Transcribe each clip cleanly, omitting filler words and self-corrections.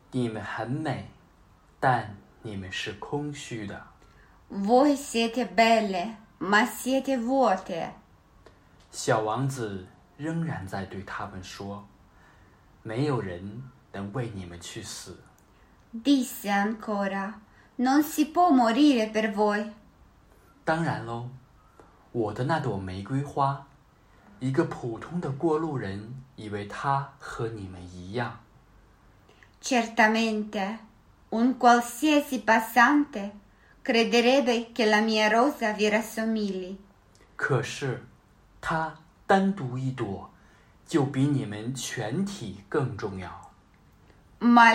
你们很美，但你们是空虚的。 Voi siete belle, ma siete vuote. 小王子仍然在对他们说：没有人能为你们去死。 Disse ancora, non si può morire per voi. 当然喽，我的那朵玫瑰花，一个普通的过路人以为它和你们一样。 Certamente, un qualsiasi passante crederebbe che la mia rosa vi rassomigli. 可是，它单独一朵，就比你们全体更重要。 Ma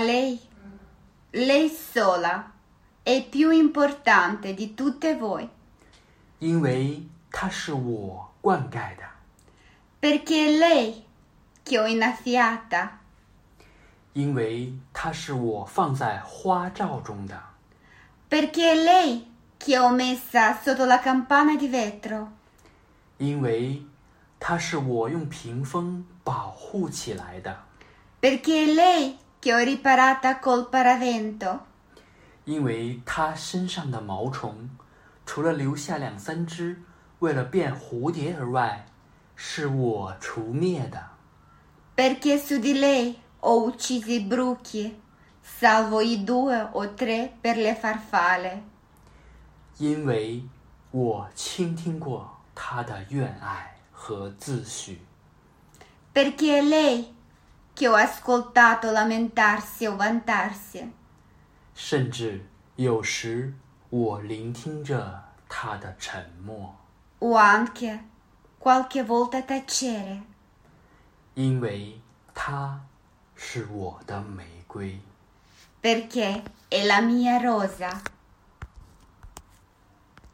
lei sola, è più importante di tutte voi. 因为它是我灌溉的。 Perché è lei che ho innaffiata. 因为它是我放在花罩中的。 Perché è lei che ho messa sotto la campana di vetro. 因为它是我用屏风保护起来的。 Perché è lei che ho riparata col paravento. 因为它身上的毛虫，除了留下2-3只为了变蝴蝶而外，是我除灭的。 Perché su di lei ho ucciso i bruchi, salvo i 2 o 3 per le farfalle. 因为我倾听过他的怨爱和自诩。 Perché è lei che ho ascoltato lamentarsi o vantarsi. 甚至有时我聆听着他的沉默。 O anche qualche volta tacere. 因为他是我的玫瑰。 Perché è la mia rosa.